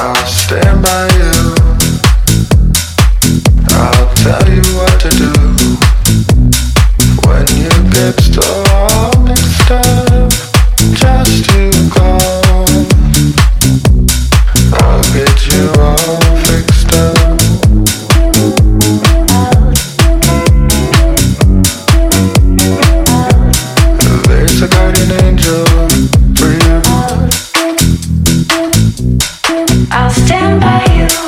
I'll stand by you. I'll tell you what to do when you get so all mixed up. Just to call, I'll get you all fixed up. There's a guardian angel for you. I'll stand by you.